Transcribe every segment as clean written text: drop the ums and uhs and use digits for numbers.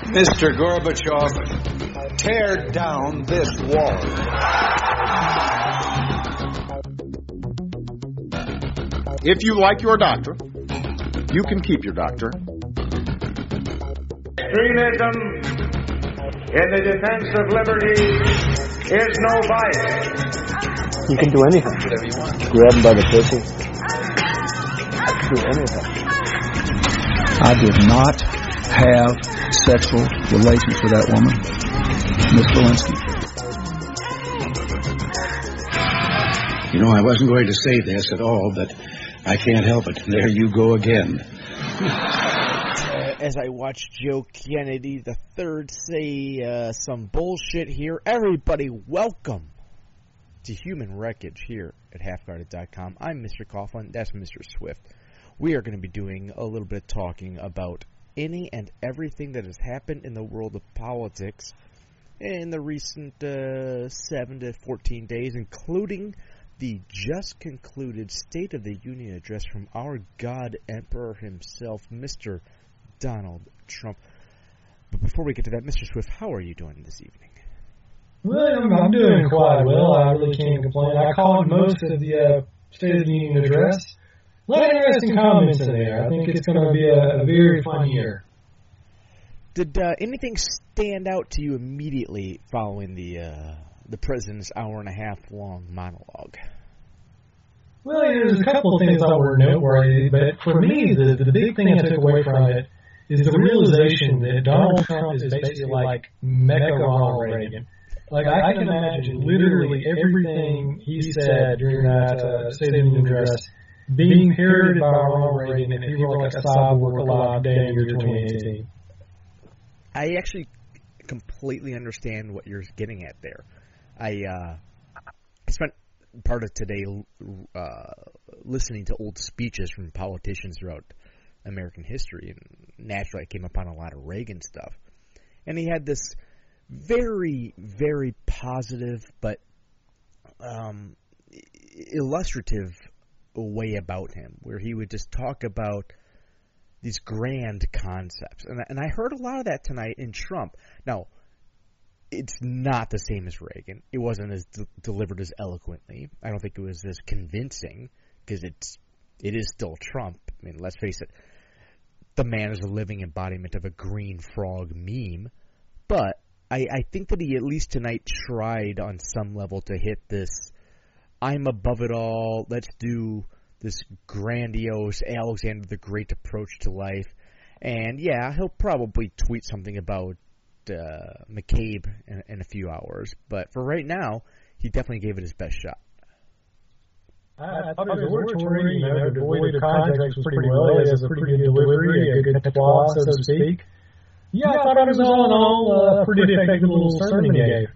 Mr. Gorbachev, tear down this wall. If you like your doctor, you can keep your doctor. Extremism in the defense of liberty is no vice. You can do anything. Whatever you want. Grab him by the pussy. Do anything. I did not have sexual relations with that woman, Miss Lewinsky. You know, I wasn't going to say this at all, but I can't help it. There you go again. As I watch Joe Kennedy III say some bullshit here, everybody welcome to Human Wreckage here at halfguarded.com. I'm Mr. Coughlin. That's Mr. Swift. We are going to be doing a little bit of talking about any and everything that has happened in the world of politics in the recent 7 to 14 days, including the just concluded State of the Union address from our God Emperor himself, Mr. Donald Trump. But before we get to that, Mr. Swift, how are you doing this evening? Well, I'm doing quite well. I really can't complain. I caught most of the State of the Union address. A lot of interesting comments in there. I think it's going to be a very fun year. Did anything stand out to you immediately following the president's hour-and-a-half long monologue? Well, there's a couple of things that were noteworthy, but for me, the big thing I took away from it is the realization that Donald Trump is basically like Mecha Ronald Reagan. Like, I can imagine literally everything he said during that State of the Union address being parroted by Ronald Reagan if he were like a cyborg alive day in year 2018. I actually completely understand what you're getting at there. I spent part of today listening to old speeches from politicians throughout American history, and naturally I came upon a lot of Reagan stuff. And he had this very, very positive but illustrative way about him, where he would just talk about these grand concepts. And I heard a lot of that tonight in Trump. Now, it's not the same as Reagan. It wasn't as delivered as eloquently. I don't think it was as convincing, because it is still Trump. I mean, let's face it, the man is a living embodiment of a green frog meme. But I think that he at least tonight tried on some level to hit this, I'm above it all, let's do this grandiose Alexander the Great approach to life. And yeah, he'll probably tweet something about McCabe in a few hours. But for right now, he definitely gave it his best shot. I thought his oratory, devoid of context, was pretty well. He has a pretty good delivery, a good plot, so to speak. Yeah, I thought it was all in all a pretty effective little sermon he gave.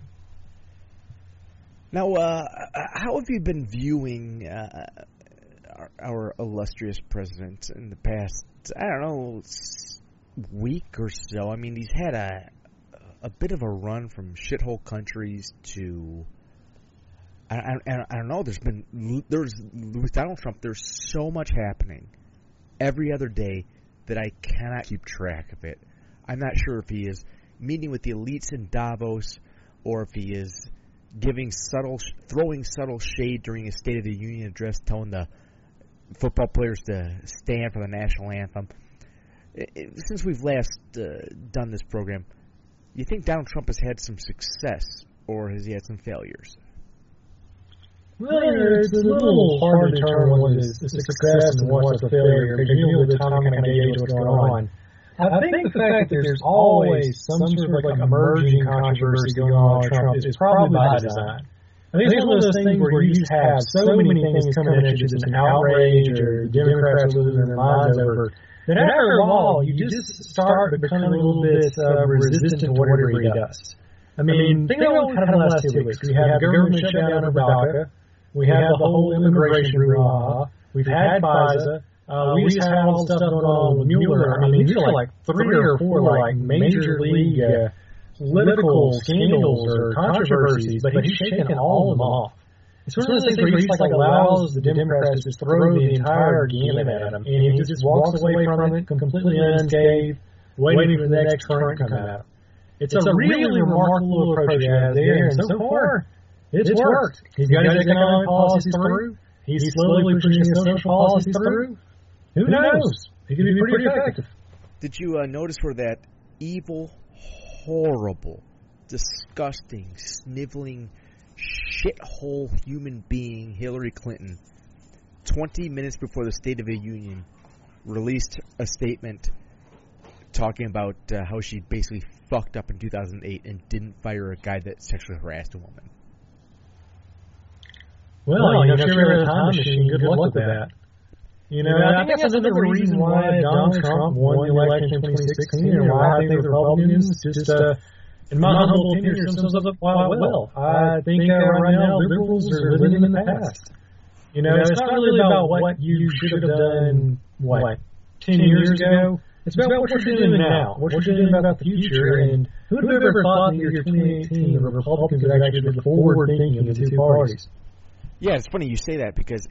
Now, how have you been viewing our illustrious president in the past, I don't know, week or so? I mean, he's had a bit of a run from shithole countries to, I don't know, with Donald Trump, there's so much happening every other day that I cannot keep track of it. I'm not sure if he is meeting with the elites in Davos, or if he is throwing subtle shade during his State of the Union address, telling the football players to stand for the national anthem. Since we've last done this program, you think Donald Trump has had some success, or has he had some failures? Well, it's a little hard to determine what is a success and what's a failure, because you know the time kind of gauge what's going on. I think the fact that there's always some sort of like emerging controversy going on with Trump is probably by design. I think it's one of those things where you just have so many things coming at you that's an outrage, or Democrats losing their minds over, that after a while you just start becoming a little bit resistant to whatever he does. I mean, think about what happened the last 2 weeks. We had the government shutdown over DACA. We had the whole immigration brouhaha. We've had FISA. We just had all the stuff going on with Mueller. I mean, these are like 3 or 4 like major league political scandals or controversies, but he's shaken all of them off. It's one of those things where he just like allows the Democrats to just throw the entire gamut at him, and he just walks away from it completely unscathed. waiting for the next current to come out. It's a really remarkable approach he has there, and so far, it's worked. He's got his economic policies through. He's slowly pushing his social policies through. Who knows? He could be pretty effective. Did you notice where that evil, horrible, disgusting, sniveling, shithole human being, Hillary Clinton, 20 minutes before the State of the Union, released a statement talking about how she basically fucked up in 2008 and didn't fire a guy that sexually harassed a woman? Well, you know, she ran a time machine. Good luck with that. You know, I think that's another reason why Donald Trump won the election in 2016 and why I think the Republicans just, in my humble opinion, themselves up quite well. I think right now liberals are living in the past. You know, it's not really about what you should have done, 10 years ago. It's about what you're doing now, what you're doing about the future. And who would have ever thought in the year 2018 the Republicans would actually be forward thinking of the two parties? Yeah, it's funny you say that because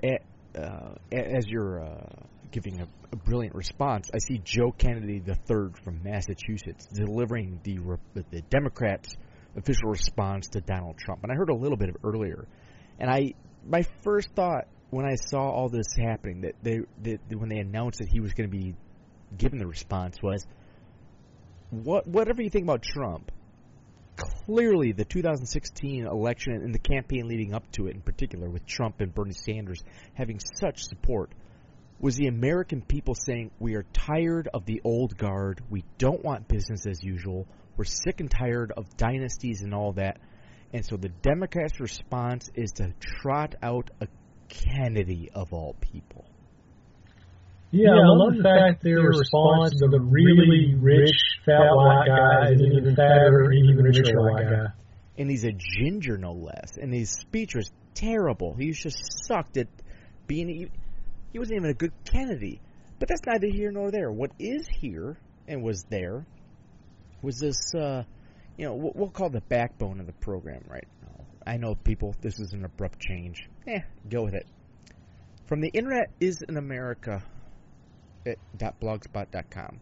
as you're giving a brilliant response, I see Joe Kennedy III from Massachusetts delivering the Democrats' official response to Donald Trump. And I heard a little bit of it earlier. And my first thought when I saw all this happening, that when they announced that he was going to be given the response, was, whatever you think about Trump, clearly the 2016 election and the campaign leading up to it in particular, with Trump and Bernie Sanders having such support, was the American people saying, we are tired of the old guard, we don't want business as usual, we're sick and tired of dynasties and all that. And so the Democrats' response is to trot out a Kennedy of all people. Yeah, I love the fact their response to the really rich, fat white guy is an even fatter, even richer white guy. And he's a ginger, no less. And his speech was terrible. He just sucked at being... He wasn't even a good Kennedy. But that's neither here nor there. What is here, and was there, was this, we'll call the backbone of the program right now. I know, people, this is an abrupt change. Go with it. From the Internet is in America... .blogspot.com.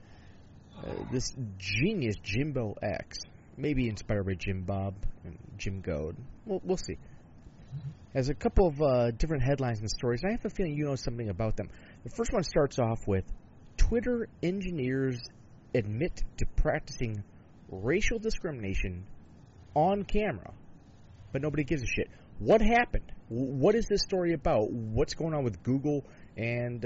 This genius Jimbo X, maybe inspired by Jim Bob and Jim Goad, we'll see, has a couple of different headlines and stories, and I have a feeling you know something about them. The first one starts off with, Twitter engineers admit to practicing racial discrimination on camera, but nobody gives a shit. What happened? What is this story about? What's going on with Google and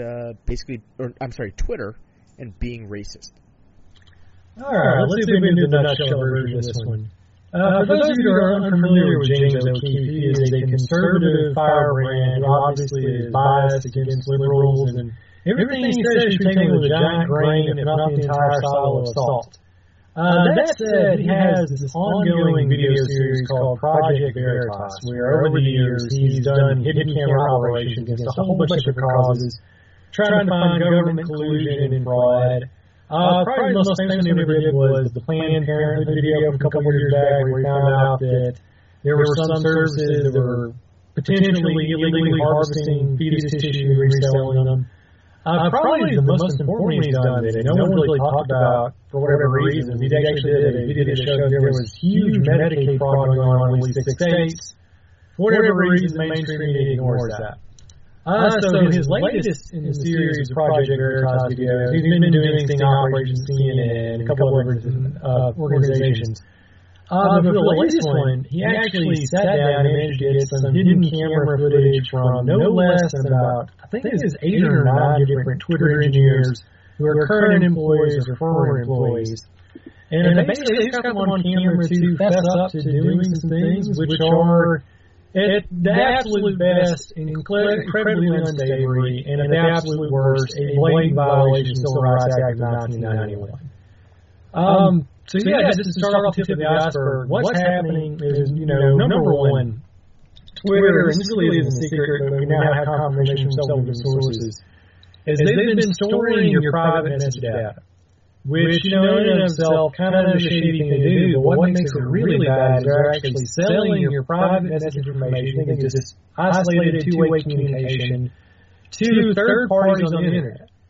Twitter and being racist? All right, let's see if we can do the nutshell version of this one. For those of you who are unfamiliar with James O'Keefe, he is a conservative firebrand who obviously is biased against liberals, and everything he says should be taken with a giant grain, if not the entire silo of salt. That said, he has this ongoing video series called Project Veritas, where over the years he's done hidden camera operations against a whole bunch of different causes, trying to find government collusion and fraud. Probably the most famous one he ever did was the Planned Parenthood video from a couple of years back, where he found out that there were some services that were potentially illegally harvesting fetus tissue and reselling them. Probably the most important he's done that no one really talked about for whatever reason. He actually did a video that showed there was huge Medicaid fraud going on in at least 6 states. For whatever reason, the mainstream media ignores that. So his latest in the series of Project Veritas videos, he's been doing sting operations, CNN, and a couple of other organizations. But for the latest one, he actually sat down and managed to get some hidden camera footage from no less than about, I think it was 8 or 9 different Twitter engineers who are current employees or former employees. And basically, he's got them on camera to fess up to doing some things which are, at the absolute best, incredibly unsavory, and at the absolute worst, a blatant violation of the Civil Rights Act of 1991. So just to start off the tip of the iceberg, what's happening is, number one, Twitter, and this really isn't a secret, but we now have confirmation from several different sources, is they've been storing your private message data, which, in and of itself, kind of is a shady thing to do, but what makes it really bad is they're actually selling your private message information, it's just isolated two-way communication, to third parties on the Internet.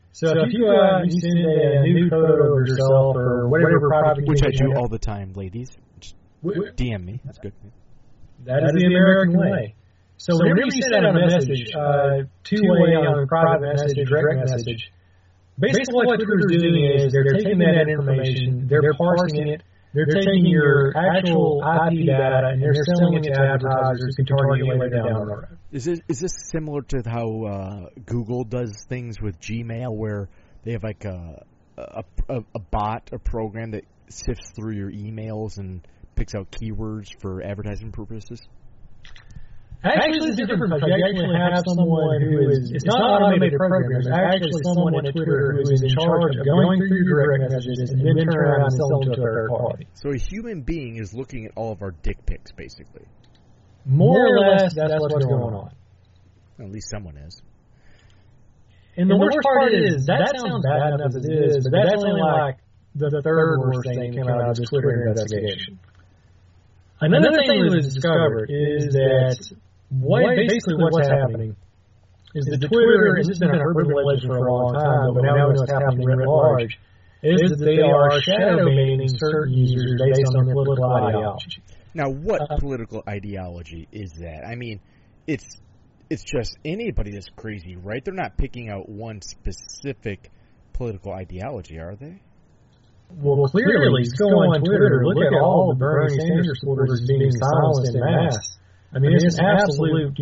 So if you go out and you send a nude photo of yourself or whatever private which I communication do all the time, ladies. Just DM me. That's good. that is the American way. So whenever you send out a message, two-way on a private message, direct message, basically what Twitter's doing is they're taking that information, they're parsing it, they're taking your actual IP data, and they're selling it to advertisers who can target you later down the road. Is this similar to how Google does things with Gmail, where they have like a bot, a program that sifts through your emails and picks out keywords for advertising purposes? Actually, it's different because you actually have someone who is, it's not an automated program, it's actually someone at Twitter who is in charge of going through your direct messages and then turn around and sell them to a third party. So a human being is looking at all of our dick pics, basically. More or less, that's what's going on. At least someone is. And the worst part is, that sounds bad enough as it is, but that's only like the third worst thing that came out of this Twitter investigation. Another thing that was discovered is that basically what's happening is that Twitter, and this has been a urban legend for a long time, but now it's happening writ large, is that they are shadow banning certain users based on their political ideology. Now, what political ideology is that? I mean, it's just anybody that's crazy, right? They're not picking out one specific political ideology, are they? Well, clearly, go on Twitter, look at all the Bernie Sanders supporters being silenced en masse. I mean, it's absolute,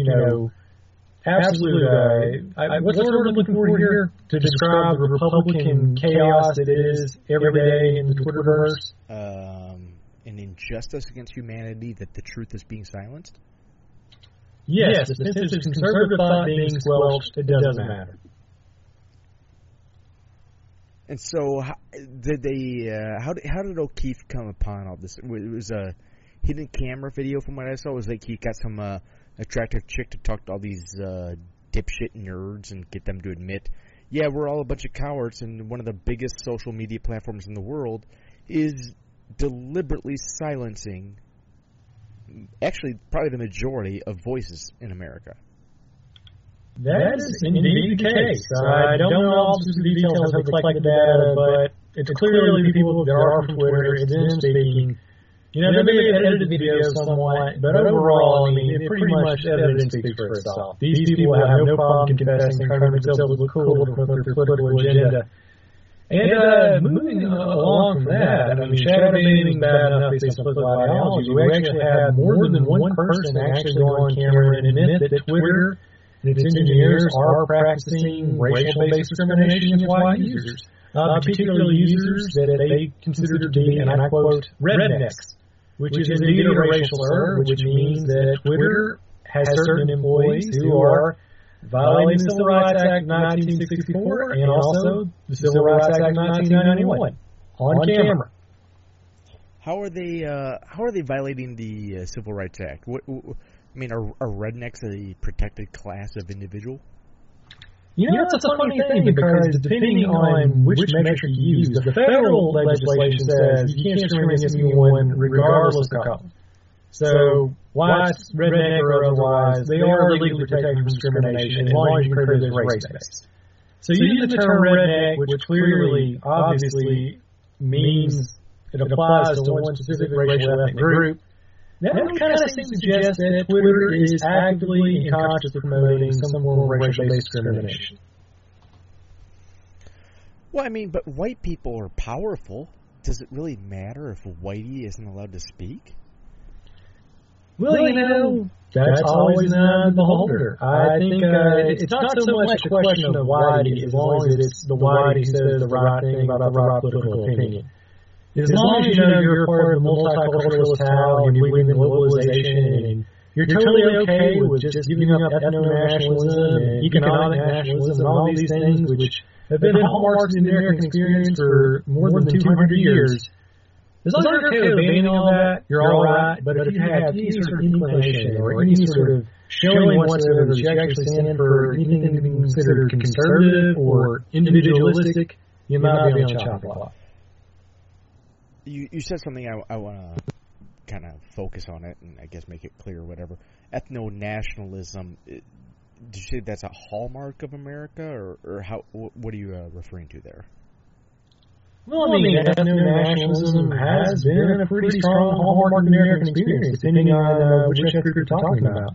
what's the word I'm looking for here to describe the Republican chaos that is every day in the Twitterverse? An injustice against humanity that the truth is being silenced? Yes, since there's conservative thought being squelched, it doesn't matter. And so, how did O'Keefe come upon all this? It was a hidden camera video, from what I saw. It was like he got some attractive chick to talk to all these dipshit nerds and get them to admit, yeah, we're all a bunch of cowards, and one of the biggest social media platforms in the world is deliberately silencing, actually, probably the majority of voices in America. That is indeed the case. I don't know all the details of the collected data, but it's clearly people that are from Twitter, it's them speaking. They may have edited the video somewhat, but overall, I mean, it pretty much evidence speaks for itself. These people have no problem confessing, trying to make themselves look cool to promote their political agenda. And moving along from that, I mean, shadow banning bad enough based on political ideology. We actually had more than one person actually go on camera and admit that Twitter and its engineers are practicing racial-based discrimination against white users, particularly users that they consider to be, and I quote, rednecks, which is indeed a racial slur, which means that Twitter has certain employees who are violating the Civil Rights Act of 1964 and also the Civil Rights Act of 1991 on camera. How are they violating the Civil Rights Act? Are rednecks a protected class of individual? It's a funny thing because depending on which metric you use, the federal legislation says you can't discriminate against anyone regardless of color. So, whites, redneck, or otherwise, they are legally protected from discrimination as long as you prove it's race-based. So you use the term redneck, which clearly, obviously, means it applies to one specific racial ethnic group. That would kind of suggest that Twitter is actively and consciously promoting some form of racial-based discrimination. Well, I mean, but white people are powerful. Does it really matter if a whitey isn't allowed to speak? Well, that's always an eye on the beholder. I think it's not so much a question of whitey, as long as it's the whitey who says the right thing about the right political opinion. As long as you know you're part of the multiculturalist town and you believe in globalization and you're totally okay with just giving up ethno-nationalism and economic nationalism and all these things which have been hallmarks of the American experience for more than 200 years, as long as you're okay with banning all that, you're all right. But if you have any sort of inclination or any sort of showing whatsoever that you actually stand for anything to be considered conservative or individualistic, you might be on the chopping block. You said something I want to kind of focus on it and I guess make it clear or whatever. Ethno-nationalism, did you say that's a hallmark of America, or how? What are you referring to there? Well, I mean, ethno-nationalism has been a pretty strong hallmark of the American experience, depending on which group you're talking about.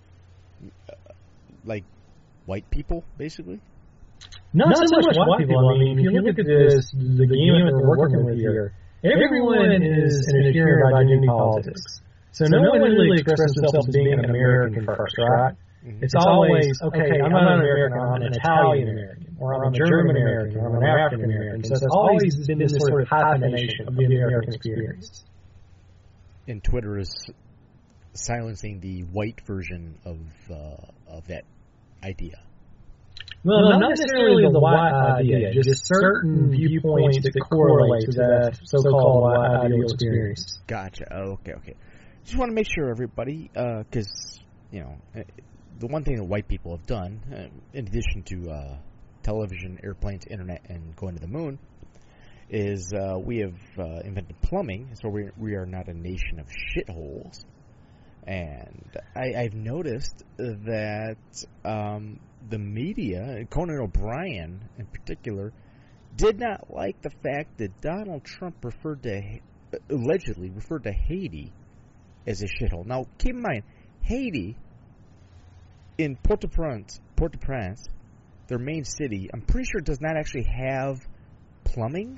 Like white people, basically? Not so much white people. I mean, if you look at this, the gamut that we're working with here, everyone is an adherent of identity politics. So no one really expresses themselves as being an American first, right? Mm-hmm. It's always, okay, I'm not an American, I'm an Italian American, or I'm a German American, or I'm an African American. So it's always been this sort of hyphenation of the American experience. And Twitter is silencing the white version of that idea. Well, not necessarily the white idea, just certain viewpoints that correlate to that so-called white ideal experience. Gotcha. Okay. Just want to make sure, everybody, because, the one thing that white people have done, in addition to television, airplanes, internet, and going to the moon, is we have invented plumbing, so we are not a nation of shitholes. And I've noticed that the media, Conan O'Brien in particular, did not like the fact that Donald Trump allegedly referred to Haiti as a shithole. Now, keep in mind, Haiti, in Port-au-Prince, their main city, I'm pretty sure does not actually have plumbing.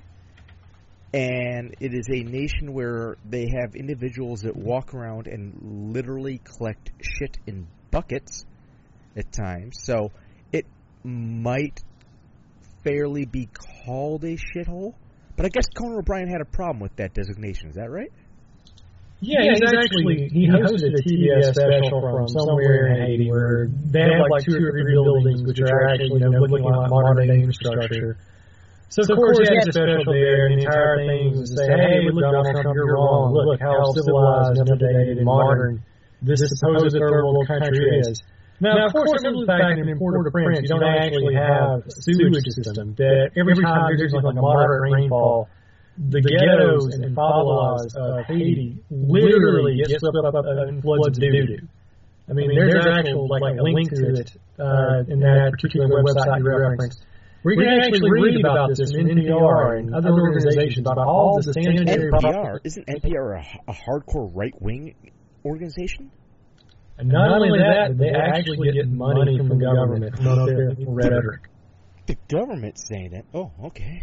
And it is a nation where they have individuals that walk around and literally collect shit in buckets at times. So it might fairly be called a shithole. But I guess Conan O'Brien had a problem with that designation. Is that right? Yeah, he hosted a TBS special from somewhere in Haiti where they have like 2 or 3 buildings which are actually looking like modern-day infrastructure. So, of course, he had a special there, and the entire thing was to say, hey, look, Donald Trump, you're wrong. Look how civilized, updated, and modern this supposed third world country is. Now, of course, some of the fact that in Port-au-Prince, you don't actually have a sewage system, that every time there's like a moderate rainfall, the ghettos and favelas of Haiti literally get swept up in floods of doo-doo. I mean, there's actual like a link to it in that particular website you referenced. We can actually read about this in NPR and other organizations about all the sanitary NPR? Isn't NPR a hardcore right-wing organization? And not only that, they actually get money from the government to promote their rhetoric. The government's saying it? Oh, okay.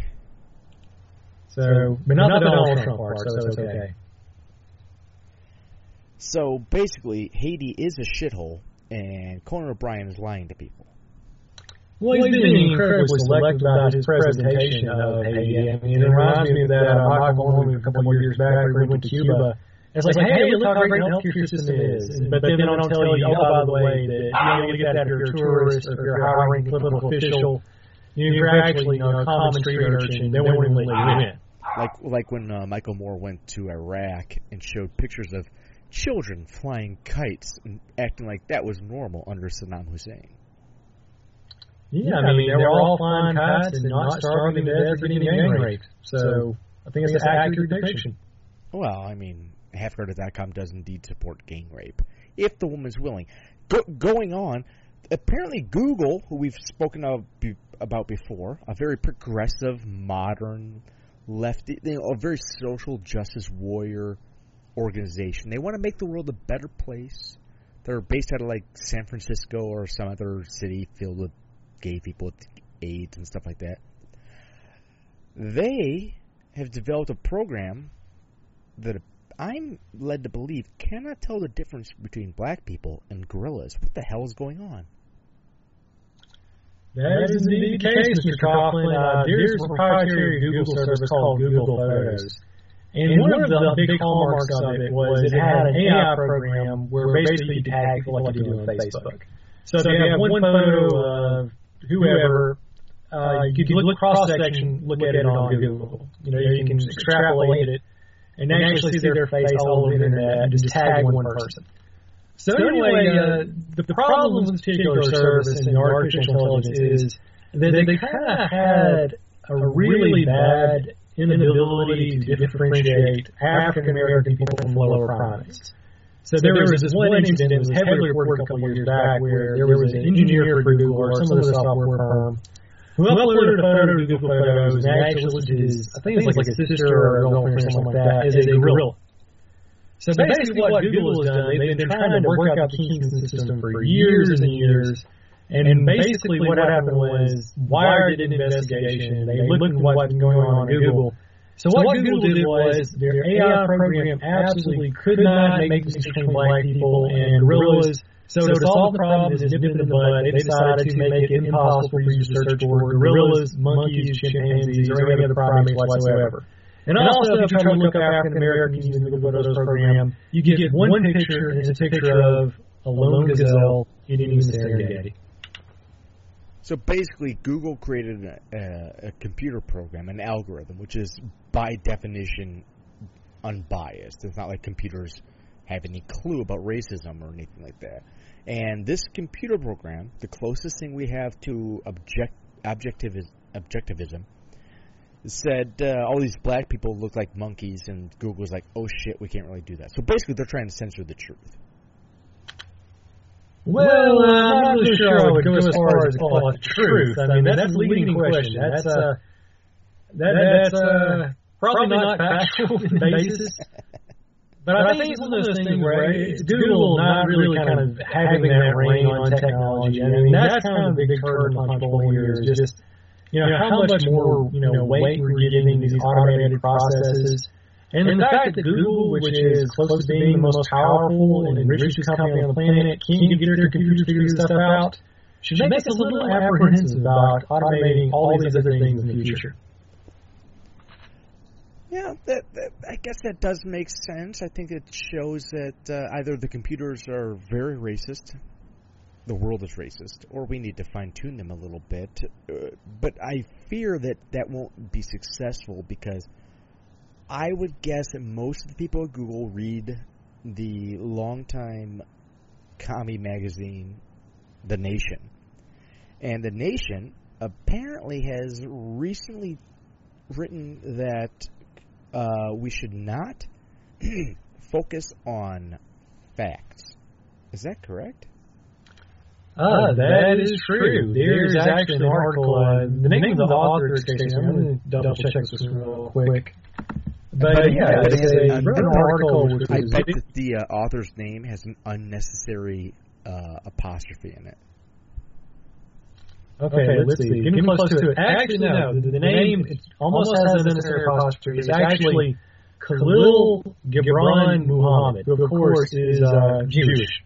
So, but not the Donald Trump part, so it's okay. So, basically, Haiti is a shithole, and Conan O'Brien is lying to people. Well, he's been incredibly selective about his presentation of Haiti. I mean, it reminds me of that Michael Moore a couple of years back where he went to Cuba. It's like, hey, look how great the healthcare system is. But then they don't tell you, oh, by the way, that you get that if you're a tourist or if you're a high-ranking political official. You're actually a common street urchin. They won't even let you in. Like when Michael Moore went to Iraq and showed pictures of children flying kites and acting like that was normal under Saddam Hussein. Yeah, I mean, they were all flying kites and not starving to death or getting gang raped. So I think it's an accurate depiction. Well, I mean, HalfGuarded.com does indeed support gang rape, if the woman's willing. Going on, apparently Google, who we've spoken about before, a very progressive, modern, lefty, a very social justice warrior organization. They want to make the world a better place. They're based out of like San Francisco or some other city filled with gay people with AIDS and stuff like that. They have developed a program that I'm led to believe cannot tell the difference between black people and gorillas. What the hell is going on? That is indeed the case, Mr. Coughlin. There's a proprietary Google service called Google Photos. And one of the big hallmarks of it was it had an AI program where basically you tag people like you do on Facebook. So if you have one photo of whoever, you can look cross-section, look at it on Google. You can extrapolate it and actually see their face all over the internet and just tag one person. So anyway, the problem with this particular service and artificial intelligence is that they kind of had a really bad inability to differentiate African American people from lower primates. So there was this one incident that was heavily reported a couple of years back where there was an engineer for Google or some of the software firm who uploaded a photo to Google Photos and actually listed his, I think it was like a sister or a girlfriend or something like that, as a gorilla. So basically what Google has done, they've been trying to work out the kinks in the system for years and years. And basically what happened was Wired did an investigation. They looked at what's been going on in Google. So what Google did was their AI program absolutely could not make the distinction between black people and gorillas. So to solve the problem, this nip in the bud, they decided to make it impossible for you to search for gorillas, monkeys, chimpanzees, or any other primates whatsoever. And also, if you try to look up African Americans using the Google Photos program, you get one picture, and it's a picture of a lone gazelle eating a Serengeti. So basically, Google created a computer program, an algorithm, which is by definition unbiased. It's not like computers have any clue about racism or anything like that. And this computer program, the closest thing we have to objectivism, said all these black people look like monkeys, and Google's like, oh shit, we can't really do that. So basically, they're trying to censor the truth. Well, I'm not really sure I would go as far as to call it truth. I mean, that's a leading question. That's probably not factual in basis. But I think it's one of those things where it's Google not really kind of having that reign on technology. I mean, that's kind of the big turn punch bowl here is just, how much more, weight we're giving these automated processes. And the fact that Google, which is close to being the most powerful and richest company on the planet, can't get their computers to figure this stuff out, should make us a little apprehensive about automating all these other things in the future. Yeah, I guess that does make sense. I think it shows that either the computers are very racist, the world is racist, or we need to fine-tune them a little bit. But I fear that won't be successful because I would guess that most of the people at Google read the longtime commie magazine, The Nation. And The Nation apparently has recently written that we should not focus on facts. Is that correct? That is true. There's actually an article. The name of the author is I'm going to double check this real quick. But yeah, it's an article. I bet that the author's name has an unnecessary apostrophe in it. Okay, let's see. Give me close to it. Actually, no. The name almost has an unnecessary apostrophe. It's actually Khalil Gibran Muhammad, who, of course, is Jewish.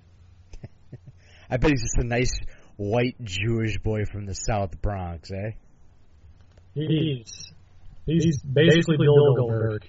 I bet he's just a nice white Jewish boy from the South Bronx, eh? He's basically Bill Goldberg.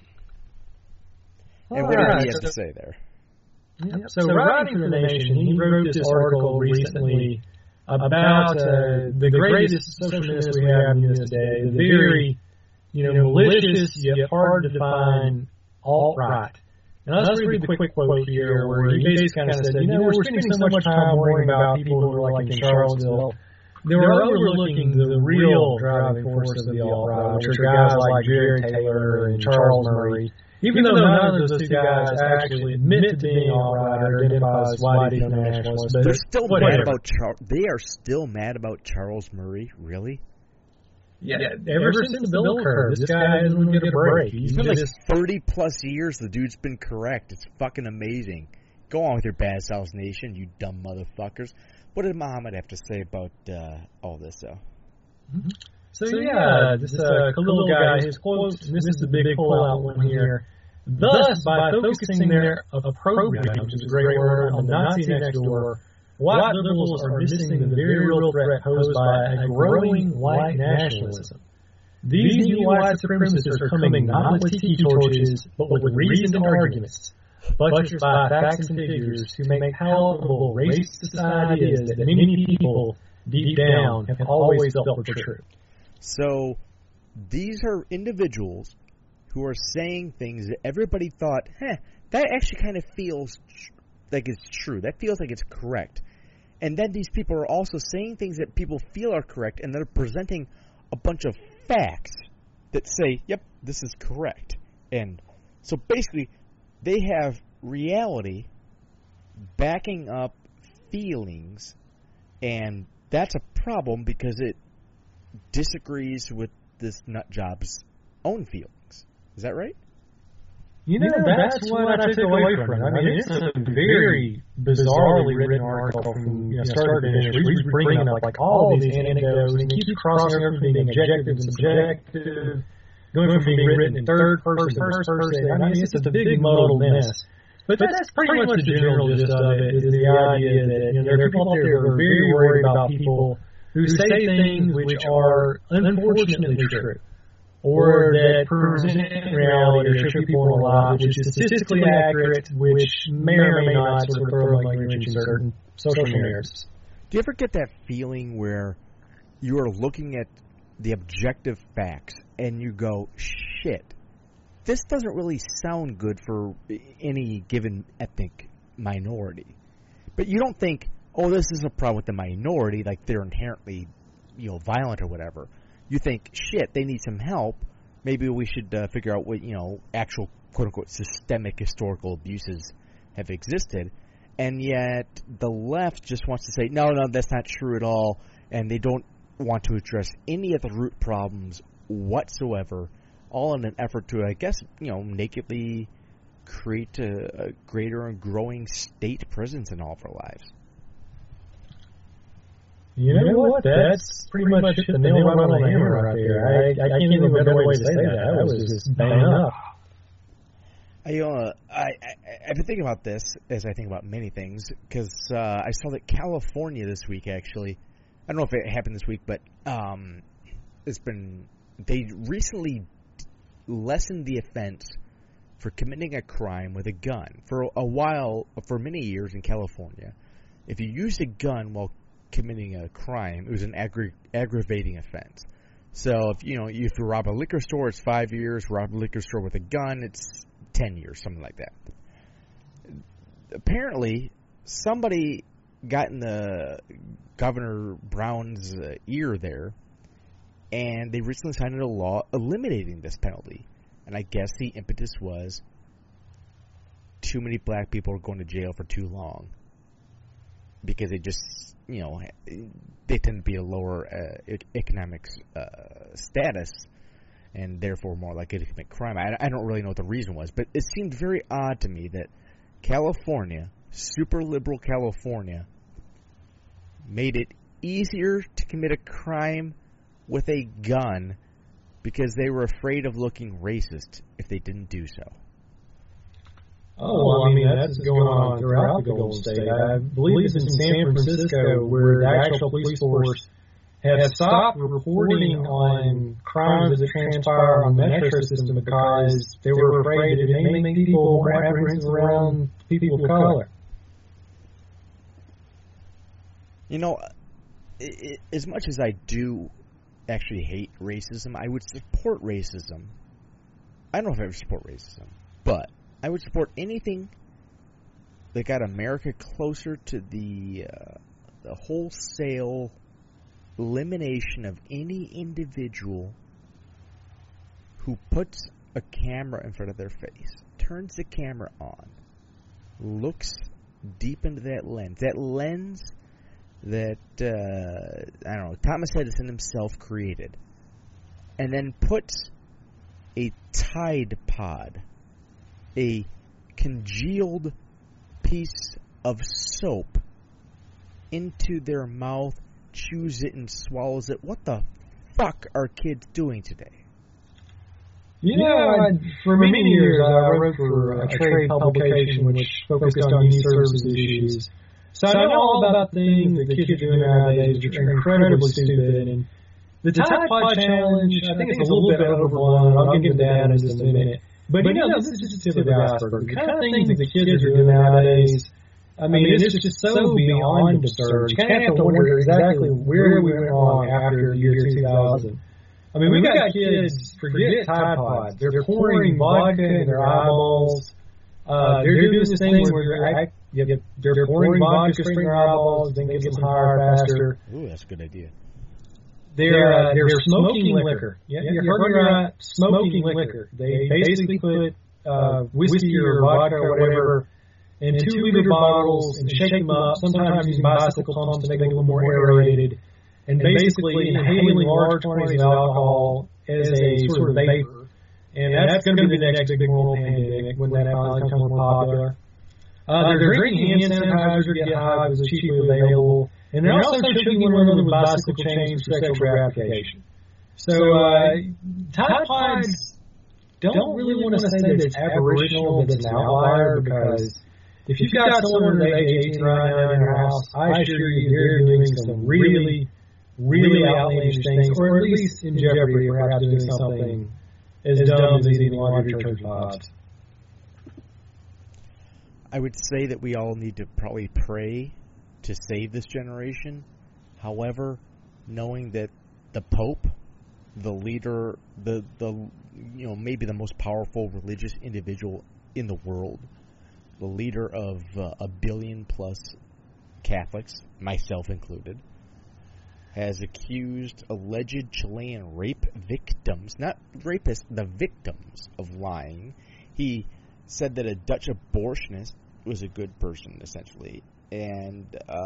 And what did he have to say there? Yep. So writing for The Nation, he wrote this article recently about the greatest social menace we have in the U.S. today, the very, malicious yet hard to define alt-right. And I'll just read the quick quote here where he basically kind of said, we're spending so much time worrying about people who are like in Charlottesville. They were overlooking the real driving force of the alt-right, which are guys like Jared Taylor and Charles Murray. Even though none of those two guys actually admit to being alt-right or identify as white nationalists, but they're still mad about They are still mad about Charles Murray, really? Yeah, ever since the Bill curve, this guy doesn't get a break. He's been like 30 plus years. The dude's been correct. It's fucking amazing. Go on with your Bad South Nation, you dumb motherfuckers. What did Muhammad have to say about all this, though? Mm-hmm. So this Khalil guy, his quote, and this is the big pull-out one here. Thus, by focusing their program, which is a great word, on the Nazi next door, white liberals are missing the very real threat posed by a growing white nationalism. These new white supremacists are coming not with tiki torches, but with reasoned arguments, buttressed by facts and figures to make palatable racist ideas that many people, deep down, have always felt were true. So, these are individuals who are saying things that everybody thought, that actually kind of feels like it's true. That feels like it's correct. And then these people are also saying things that people feel are correct, and they're presenting a bunch of facts that say, yep, this is correct. And so basically, they have reality backing up feelings, and that's a problem because it disagrees with this nut job's own feelings. Is that right? That's what I took away from it. I mean, it's a very bizarrely written article from start to finish. He's bringing up like all these anecdotes, and he keeps crossing over from being objective and subjective, going from being written in third person to first person. I mean, it's a big muddled mess. But that's pretty much the general gist of it, is the idea that there are people out there who are very worried about people who say things which are unfortunately true, or that present reality or show people in a lie which is statistically accurate, which may or may not sort of throw like wrench in certain social narratives. Do you ever get that feeling where you are looking at the objective facts and you go, shit, this doesn't really sound good for any given ethnic minority? But you don't think, oh, this is a problem with the minority, like they're inherently, violent or whatever. You think, shit, they need some help. Maybe we should figure out what, actual, quote-unquote, systemic historical abuses have existed. And yet the left just wants to say, no, that's not true at all. And they don't want to address any of the root problems whatsoever, all in an effort to, I guess, nakedly create a greater and growing state presence in all of our lives. You know what? That's pretty much hit the nail right on the hammer right there. I can't even remember a better way to say that. That was just bang up. I've been thinking about this as I think about many things, because I saw that California this week, actually, I don't know if it happened this week, but they recently lessened the offense for committing a crime with a gun. For a while, for many years in California, if you used a gun while committing a crime, it was an aggravating offense. So if you rob a liquor store, it's 5 years. Rob a liquor store with a gun, it's 10 years, something like that. Apparently, somebody got in the Governor Brown's ear there, and they recently signed into law eliminating this penalty. And I guess the impetus was too many black people are going to jail for too long because they just, they tend to be a lower economic status and therefore more likely to commit crime. I don't really know what the reason was, but it seemed very odd to me that California, super liberal California, made it easier to commit a crime with a gun because they were afraid of looking racist if they didn't do so. Oh, well, I mean, that's going on throughout the Golden State. I believe it's in San Francisco where the actual police force has stopped reporting on crimes that transpire on the metro system because they were afraid that it may make people more apprehensive around people of color. As much as I do actually hate racism, I would support racism. I don't know if I would support racism, but I would support anything that got America closer to the wholesale elimination of any individual who puts a camera in front of their face, turns the camera on, looks deep into that lens that, I don't know, Thomas Edison himself created, and then puts a Tide Pod, a congealed piece of soap, into their mouth, chews it and swallows it. What the fuck are kids doing today? For many years I wrote for a trade publication which focused on youth services issues. So I know all about things that kids are doing nowadays which are incredibly stupid. And the Tide Pod Challenge, I think it's a little bit overblown. I'll get into that in just a minute. But this is just the tip of the iceberg. The kind of things that kids are doing nowadays, I mean, it's just so beyond absurd. You kind of have to wonder exactly where we went wrong after the year 2000. I mean, we got kids, forget Tide Pods. They're pouring vodka in their eyeballs. They're doing this thing where they're pouring vodka straight in their eyeballs, then get them higher faster. Ooh, that's a good idea. They're smoking liquor. You heard me right, smoking liquor. They basically put whiskey or vodka or whatever in 2-liter bottles and shake them up, sometimes using bicycle pumps to make them a little more aerated, and basically inhaling large quantities of alcohol as a sort of vapor. And that's going to be the next big world pandemic when that finally becomes more popular. They're drinking hand sanitizer to get high because it's cheaply available. And they're also choking one another with bicycle chains for sexual gratification. So, Tide Pods don't really want to say that it's aberrational, that it's an outlier, because if you've got someone under the age 18 right now in your house, I assure you they're doing some really, really outlandish things, or at least in jeopardy of perhaps doing something as dumb as eating laundry detergent pods. I would say that we all need to probably pray to save this generation. However, knowing that the Pope, the leader, the maybe the most powerful religious individual in the world, the leader of 1 billion plus Catholics, myself included, has accused alleged Chilean rape victims, not rapists, the victims, of lying. He said that a Dutch abortionist was a good person, essentially, and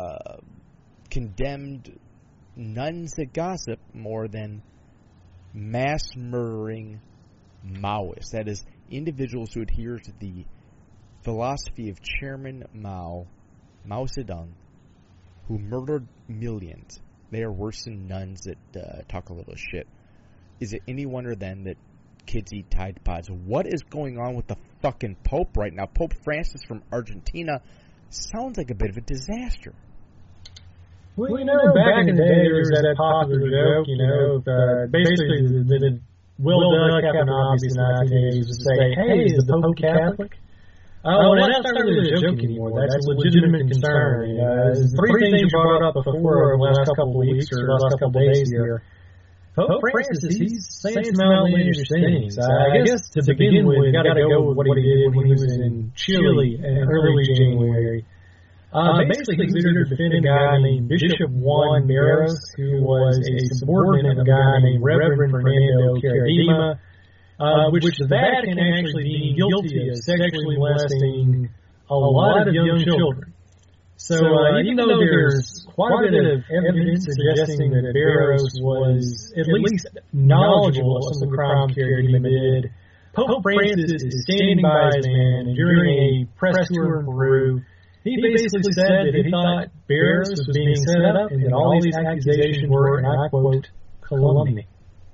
condemned nuns that gossip more than mass murdering Maoists. That is, individuals who adhere to the philosophy of Chairman Mao Zedong, who murdered millions. They are worse than nuns that talk a little shit. Is it any wonder then that kids eat Tide Pods? What is going on with the fucking Pope right now? Pope Francis from Argentina sounds like a bit of a disaster. Well, back in the day, there was that popular joke, basically the Will Duck happened obviously in the 1980s to say, hey, is the Pope Catholic? Well, that's not really a joke anymore. That's a legitimate concern. Three things you brought up before over the last couple of weeks or the last couple of days here. Pope Francis, he's saying some outlandish things. I guess to begin with, you got to go with what he did when he was in Chile in early January. Basically, he's there to defend a guy named Bishop Juan Barros, who was a subordinate of a guy named Reverend Fernando Caradima, which the Vatican actually deemed guilty of sexually molesting a lot of young children. So even though there's quite a bit of evidence suggesting that Barros was at least knowledgeable of some of the crimes Caradima did, Pope Francis is standing by his man, and during a press tour in Peru, he basically said that he thought Barros was being set up and that all these accusations were, and I quote, calumny.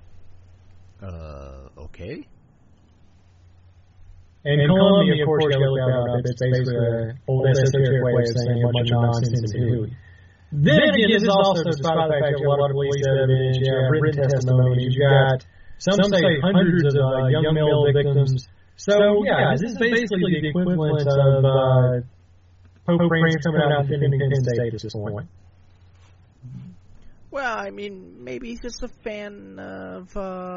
Okay. And calumny, of course, you look that up. It's basically an old esoteric way of saying a bunch of nonsense and hooey. Then again, this is also despite the fact that you have a lot of police evidence, you have written testimonies, you've got, some say hundreds of young male victims. So, yeah, this is basically the equivalent of Pope Francis coming out and defending Penn State at this point. Well, I mean, maybe he's just a fan of,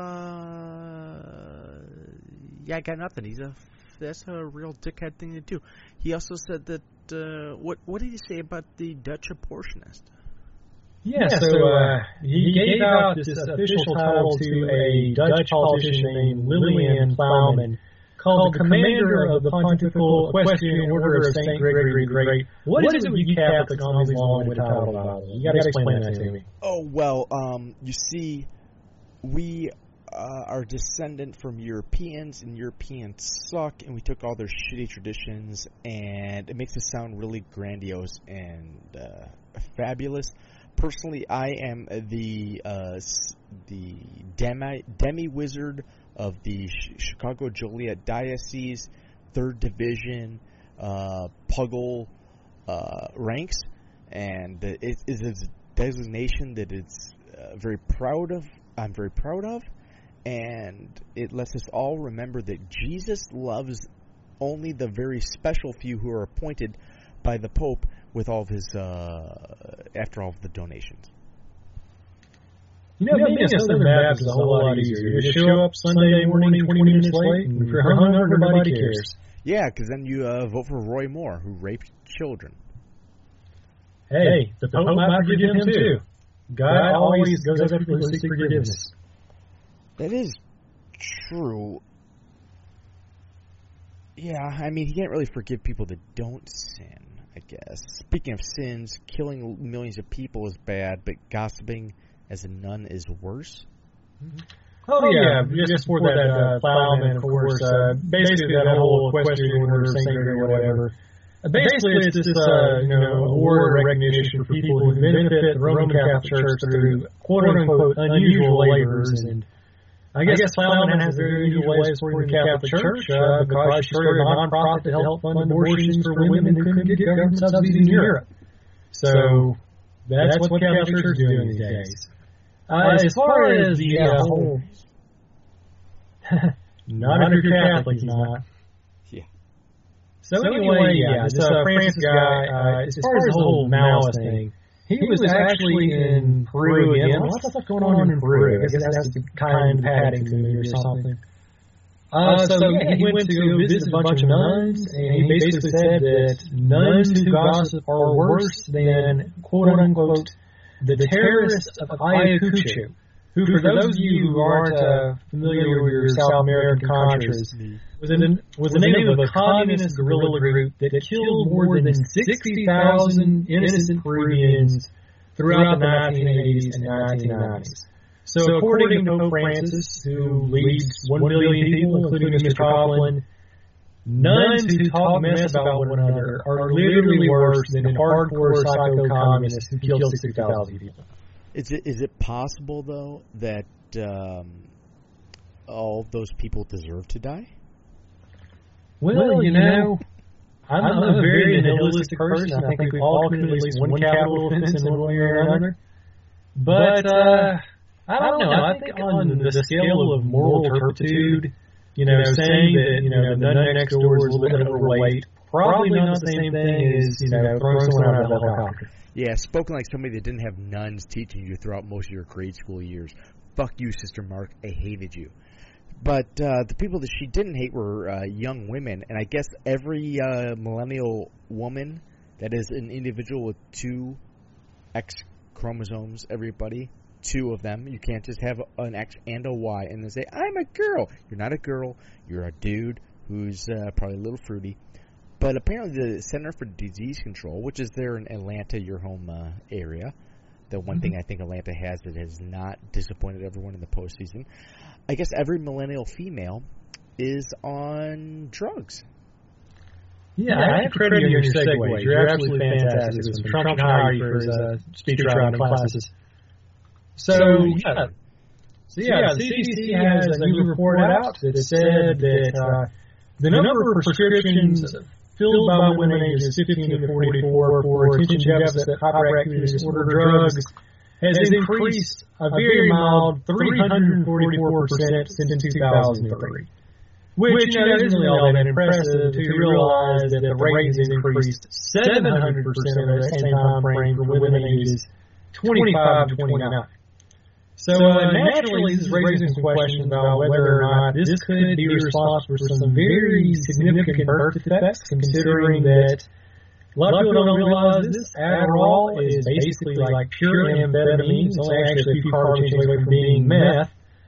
I got nothing. That's a real dickhead thing to do. He also said that, what did he say about the Dutch abortionist? Yeah, so he gave out this official title to a Dutch politician named Lilian Plowman, called the commander of the Pontifical Equestrian Order of St. Gregory the Great. What is it with you Catholics on these long-winded titles? You got to explain that to me. Oh, well, you see, we are descendant from Europeans, and Europeans suck, and we took all their shitty traditions, and it makes us sound really grandiose and fabulous. Personally, I am the demi-wizard of the Chicago Joliet Diocese, 3rd Division, Puggle ranks, and it is a designation that it's very proud of. I'm very proud of, and it lets us all remember that Jesus loves only the very special few who are appointed by the Pope with all of his after all of the donations. Being a Southern Baptist is a whole lot easier. You just show up Sunday morning 20 minutes late, and if you're hungover, nobody cares. Yeah, because then you vote for Roy Moore, who raped children. Hey, the Pope might forgive him too. God always goes up to seek forgiveness. That is true. Yeah, I mean, he can't really forgive people that don't sin, I guess. Speaking of sins, killing millions of people is bad, but gossiping as a nun is worse? Oh, yeah, just for that plowman, of course. Basically, that whole equestrian order of St. Gregory or whatever. Basically, it's this, award or recognition for people who benefit the Roman Catholic Church through quote-unquote unusual labors. And I guess plowman has very unusual ways supporting the Catholic Church because she started a non-profit to help fund abortions for women who couldn't get government subsidies in Europe. So that's what the Catholic Church is doing these days. As far as the whole... not if you're Catholic, he's not. Yeah. So anyway, this Francis guy, as far as the whole Maoist thing, he was actually in Peru again. What's stuff going on in Peru? I guess that's the kind of padding to me or something. He went to go visit a bunch of nuns, and he basically said that nuns who gossip are worse than, quote-unquote, the terrorists of Ayacucho, who, for those of you who aren't familiar with your South American Contras, was the name of a communist guerrilla group that killed more than 60,000 innocent Peruvians throughout the 1980s and 1990s. So according to Pope Francis, who leads 1 billion people, including Mr. Coughlin, nuns who talk mess about one another are literally worse than hardcore psycho-communists who killed 60,000 people. Is it possible, though, that all of those people deserve to die? Well, I'm a very nihilistic person. I think we've all committed at least one capital offense in one way or another. But I don't know. I think on the scale of moral turpitude, saying that, the nun next door is a little bit overweight, probably not the same thing as, throwing someone out of a helicopter. Yeah, spoken like somebody that didn't have nuns teaching you throughout most of your grade school years. Fuck you, Sister Mark. I hated you. But the people that she didn't hate were young women, and I guess every millennial woman that is an individual with 2 X chromosomes, everybody, 2 of them. You can't just have an X and a Y and then say, I'm a girl. You're not a girl. You're a dude who's probably a little fruity. But apparently the Center for Disease Control, which is there in Atlanta, your home area, the one thing I think Atlanta has that has not disappointed everyone in the postseason, I guess every millennial female is on drugs. Yeah, I have to credit you on your segues. You're absolutely fantastic. It was Trump hired you for his speech writing classes. So the CDC has a new report out that said that the number of prescriptions filled by women ages 15 to 44 for attention deficit hyperactivity disorder drugs has increased a very mild 344% since 2003. Which, isn't really all that impressive until you realize that the rate has increased 700% over that same time frame for women ages 25 to 29. So naturally, this is raising some questions about whether or not this could be responsible for some very significant birth defects, considering that a lot of people don't realize this. Adderall is basically like pure amphetamine. It's only actually a few carbon chains away from being meth.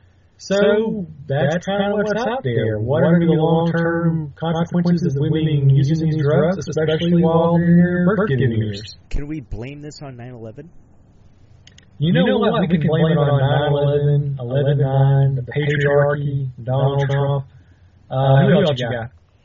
So that's kind of what's out there. What are the long-term consequences of women using these drugs, especially while they're in their birth-giving years? Can we blame this on 9/11? You know what? We can blame it on 9/11, 11/9, the patriarchy, Donald Trump. Who else you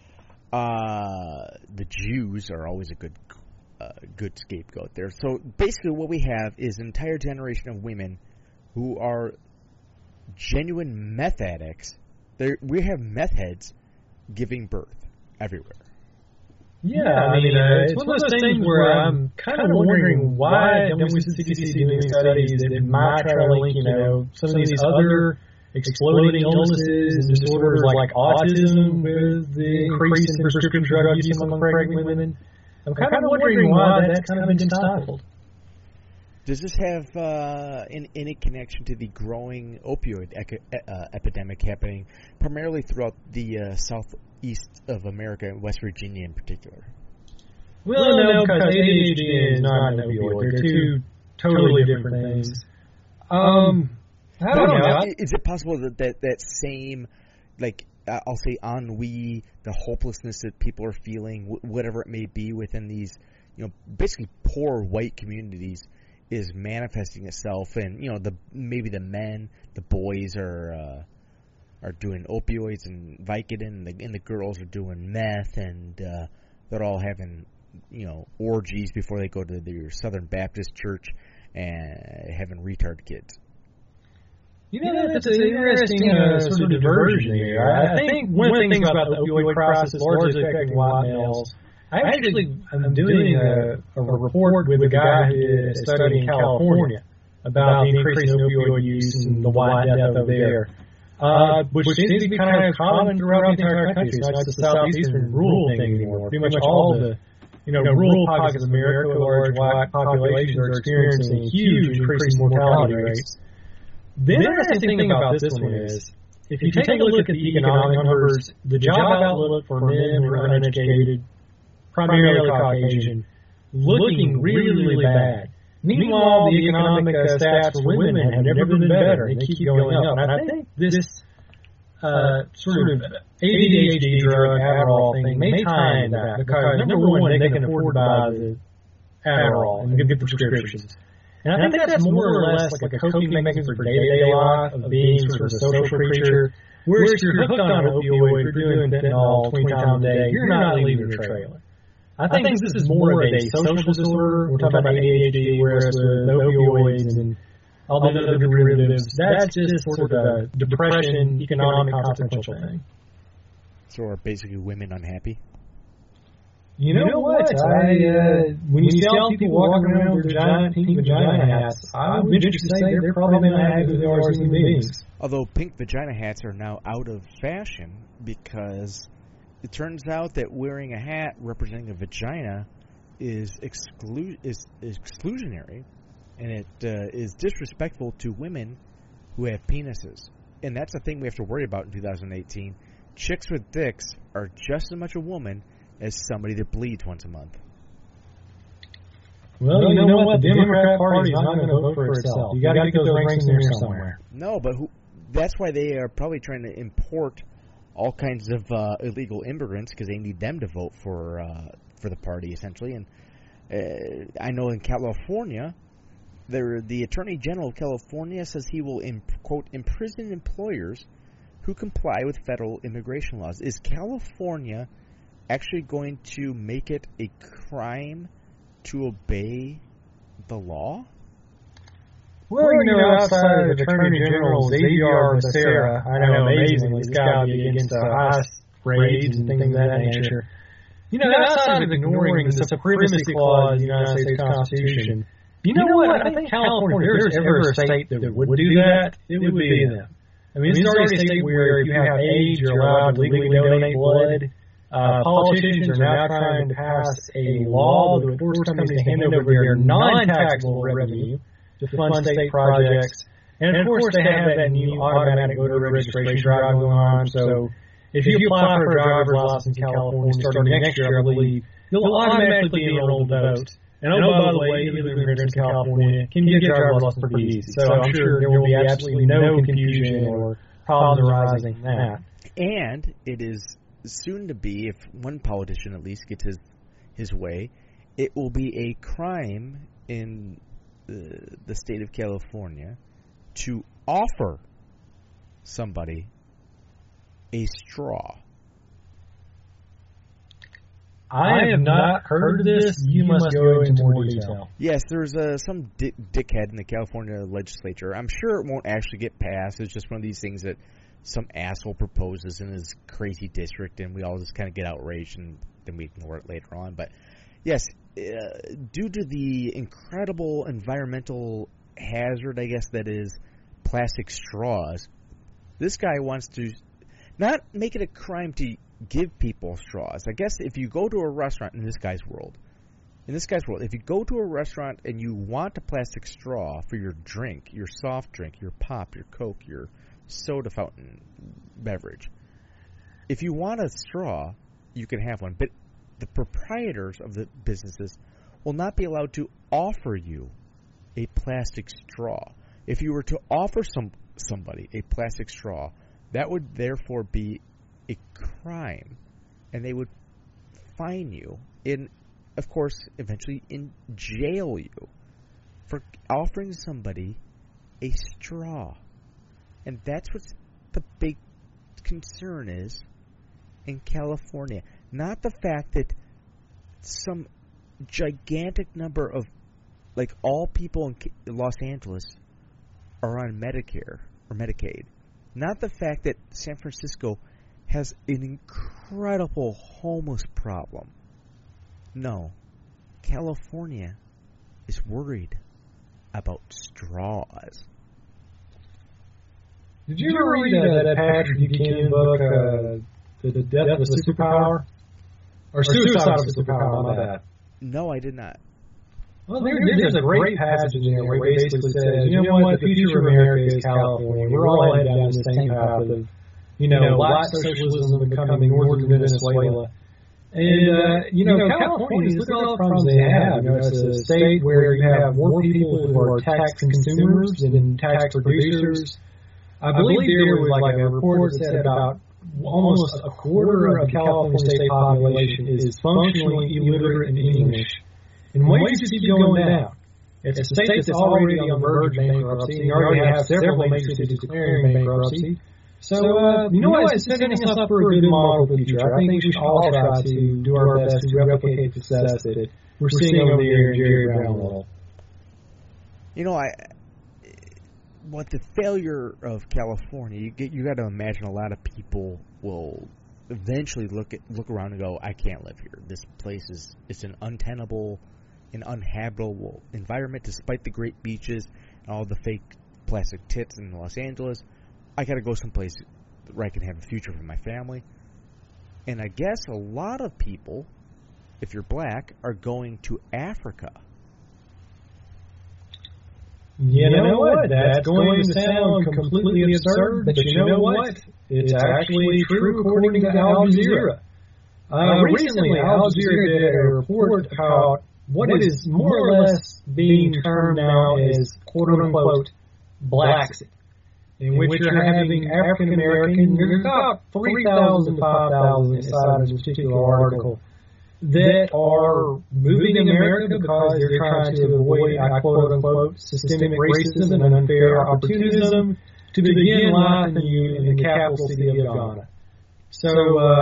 got? The Jews are always a good scapegoat there. So basically what we have is an entire generation of women who are genuine meth addicts. We have meth heads giving birth everywhere. Yeah, I mean, it's one of those things where I'm kind of wondering why don't we see CDC doing studies that might try to link, some of these other exploding illnesses and disorders like autism with the increase in prescription drug use among pregnant women. I'm kind of wondering why that's kind of been stifled. Does this have any connection to the growing opioid epidemic happening primarily throughout the southeast of America and West Virginia in particular? Well, no, because ADHD is not an opioid. They're 2 totally different things. I don't know. Is it possible that same I'll say ennui, the hopelessness that people are feeling, whatever it may be within these, basically poor white communities, is manifesting itself. And maybe the men, the boys are doing opioids and Vicodin, and the girls are doing meth, and they're all having orgies before they go to their Southern Baptist church and having retard kids. That's an interesting sort of diversion here. I think one of the things about the opioid crisis largely affecting white males, I actually am doing a report with a guy who did a study in California about the increase in opioid use and the white death over there, which seems to be kind of common throughout the entire country. It's not just the southeastern rural thing anymore. Pretty much all the rural pockets of America with large white populations are experiencing huge increase in mortality rates. The interesting thing about this one is, if you take a look at the economic numbers, the job outlook for men who are uneducated, primarily Caucasian, looking really, really bad. Meanwhile, the economic stats for women have never been better. They keep going up. And I think this sort of ADHD drug, Adderall thing may tie into that, because number one, they can afford to buy the Adderall and get the prescriptions. And I think that's more or less like a coping mechanism for day-to-day life of being sort of a social creature. Whereas if you're hooked on an opioid, if you're doing fentanyl 20 times a day, you're not leaving your trailer. I think this is more of a social disorder. We're talking about ADHD, whereas with opioids and all the other derivatives, that's just sort of a depression, economic, consequential thing. So are basically women unhappy? You know what? When you see all people walking around with their giant pink vagina hats, I would venture to say they're probably not happy with their human beings. Although pink vagina hats are now out of fashion, because it turns out that wearing a hat representing a vagina is exclusionary, and it is disrespectful to women who have penises. And that's the thing we have to worry about in 2018. Chicks with dicks are just as much a woman as somebody that bleeds once a month. Well, you know what? The Democrat Party is not going to vote for itself. You got to get those ranks in there somewhere. No, but that's why they are probably trying to import all kinds of illegal immigrants, because they need them to vote for the party, essentially. And I know in California, the Attorney General of California says he will, quote, imprison employers who comply with federal immigration laws. Is California actually going to make it a crime to obey the law? Well, outside of Attorney General Xavier Becerra, I know amazingly, this guy will be against ICE raids and things of that nature. Outside of ignoring the supremacy clause of the United States Constitution, you know what? I think California, if there's ever a state that would do that, it would be them. I mean, it's already a state where if you have AIDS, you're allowed to legally donate blood. Politicians are now trying to pass a law that would force companies to hand over their non-taxable revenue to fund state projects. And of course, they have that new automatic voter registration drive going on. So if you apply for a driver's license in California starting next year, I believe, you'll automatically be enrolled to vote. And oh, by the way, illegal immigrants in California can get a driver's license pretty easy. So I'm sure there will be absolutely no confusion or problems arising from that. And it is soon to be, if one politician at least gets his way, it will be a crime in the state of California to offer somebody a straw. I have not heard of this. You must go into more detail. Yes, there's some dickhead in the California legislature. I'm sure it won't actually get passed. It's just one of these things that some asshole proposes in his crazy district, and we all just kind of get outraged, and then we ignore it later on. But yes, due to the incredible environmental hazard, I guess, that is plastic straws, this guy wants to not make it a crime to give people straws. I guess if you go to a restaurant in this guy's world, if you go to a restaurant and you want a plastic straw for your drink, your soft drink, your pop, your Coke, your soda fountain beverage, if you want a straw, you can have one. But the proprietors of the businesses will not be allowed to offer you a plastic straw. If you were to offer somebody a plastic straw, that would therefore be a crime, and they would fine you and, of course, eventually jail you for offering somebody a straw. And that's what the big concern is in California. Not the fact that some gigantic number of, like, all people in Los Angeles are on Medicare or Medicaid. Not the fact that San Francisco has an incredible homeless problem. No. California is worried about straws. Did you ever read that Patrick Buchanan book, The Death of a Superpower? Or Suicide of a Superpower, my bad. No, I did not. Well, there's a great passage in there where he basically says, you know what, the future of America is California. We're all headed down the same path of, white socialism becoming northern Venezuela. And, California, look at all the problems they have. It's a state where you have more people who are tax consumers than tax producers. I believe there was like a report that said about almost a quarter of the California state population is functionally illiterate in English. And wages keep going down. It's a state that's already on the verge of bankruptcy. You already have several major cities declaring bankruptcy. So, it's setting us up for a good model for the future. I think we should all try to do our best to replicate the success that we're seeing over there in Jerry Brownwell. What the failure of California, you got to imagine a lot of people will eventually look around and go, I can't live here. This place it's an untenable, an uninhabitable environment, despite the great beaches and all the fake plastic tits in Los Angeles. I got to go someplace where I can have a future for my family. And I guess a lot of people, if you're black, are going to Africa. You know what? That's going to sound completely absurd, but you know what? It's actually true according to Al Jazeera. Recently, Al Jazeera did a report about what is more or less being termed now as quote-unquote Blaxit, in which you're having African American, there's about 3,000 to 5,000 inside of this particular article, that are moving to America because they're trying to avoid, I quote-unquote, systemic racism and unfair opportunism to begin life anew in the capital city of Ghana. So,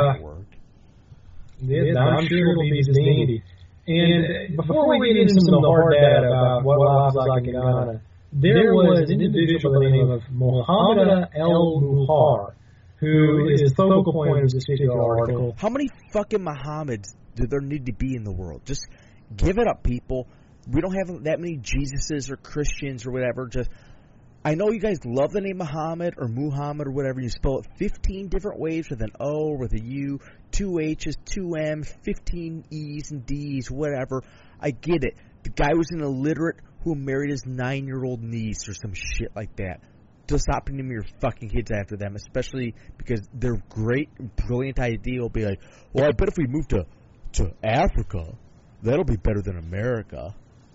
I'm sure it'll be dandy. And before we get into some of the hard data about what life's like in Ghana, there was an individual by the name of Mohammed El-Muhar, who is the focal point of this particular article. How many fucking Mohammeds do there need to be in the world? Just give it up, people. We don't have that many Jesuses or Christians or whatever. Just, I know you guys love the name Muhammad or Muhammad or whatever. You spell it 15 different ways with an O, with a U, 2 H's, 2 M's, 15 E's and D's, whatever. I get it. The guy was an illiterate who married his 9-year-old niece or some shit like that. Just stop naming your fucking kids after them, especially because their great, brilliant idea will be like, well, I bet if we move to Africa, that'll be better than America.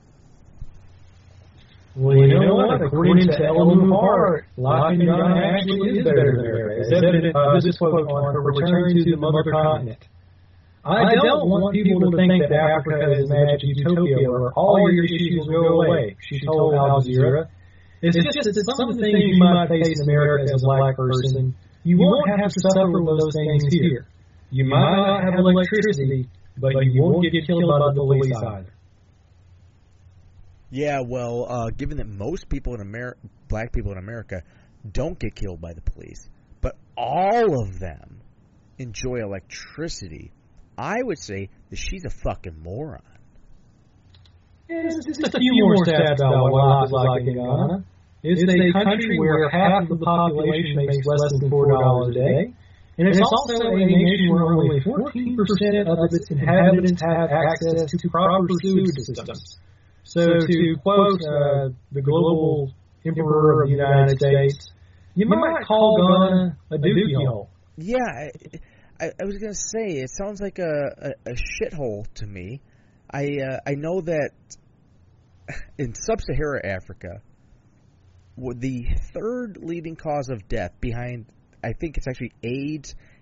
Well, you know what? According to El-Muhar, life in Ghana actually is better than America. As evident by this quote on her return to the mother continent. I don't want people to think that Africa is a magic utopia where all your issues will go away, she told Al Jazeera. It's just that some of the things you might face in America as a black person, you won't have to suffer those things here. You might not have electricity, but you won't get killed by the police either. Yeah, well, given that most people in black people in America don't get killed by the police, but all of them enjoy electricity, I would say that she's a fucking moron. Yeah, just a few more stats about what life is like in Ghana. It's a country where half of the population makes less than $4 a day. And it's also a nation where only 14% of its inhabitants have access to proper sewage systems. So to quote the global emperor of the United States, you might call Ghana a dookie hole. Yeah, I was going to say, it sounds like a shithole to me. I know that in sub-Saharan Africa, the third leading cause of death behind, I think it's actually AIDS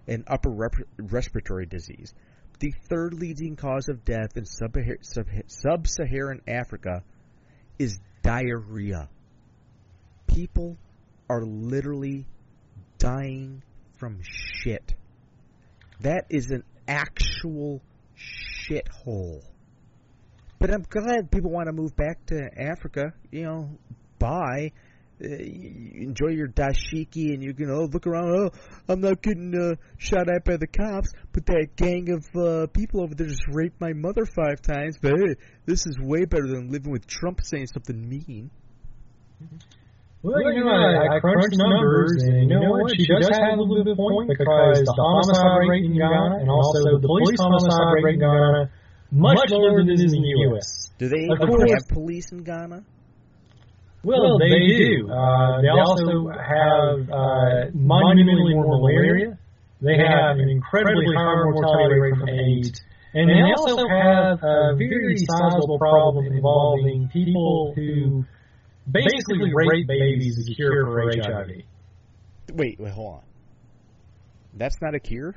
and upper respiratory disease. The third leading cause of death in sub-Saharan Africa is diarrhea. People are literally dying from shit. That is an actual shithole. But I'm glad people want to move back to Africa. Bye. Enjoy your dashiki, and you can look around. Oh, I'm not getting shot at by the cops, but that gang of people over there just raped my mother 5 times. But hey, this is way better than living with Trump saying something mean. Well, I crunched numbers, and you know what? She does have a little bit of a point, because the homicide rate in Ghana and also the police homicide rate in Ghana much lower than it is in the U.S. Do they have police in Ghana? Well, they do. They also have monumentally more malaria. They have an incredibly higher mortality rate from AIDS. And they also have a very sizable problem involving people who basically rape babies as a cure for HIV. Wait, hold on. That's not a cure?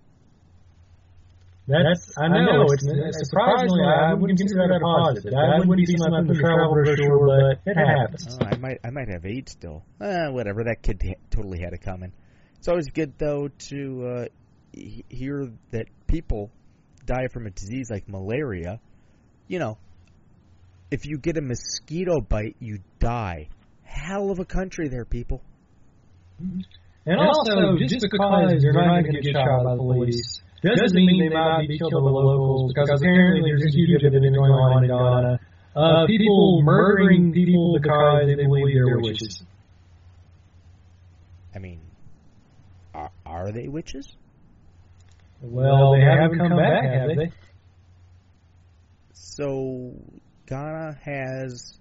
I know. It's surprisingly, I wouldn't consider that a positive. That wouldn't be something to travel brochure, but it happens. I might have AIDS still. Whatever. That kid totally had it coming. It's always good, though, to hear that people die from a disease like malaria. If you get a mosquito bite, you die. Hell of a country there, people. And also, just because you're not going to get shot by the police doesn't mean they might be killed by the locals, because apparently there's a huge epidemic going on in Ghana. People murdering people because they believe they're witches. I mean, are they witches? Well, they haven't come back, have they? So, Ghana has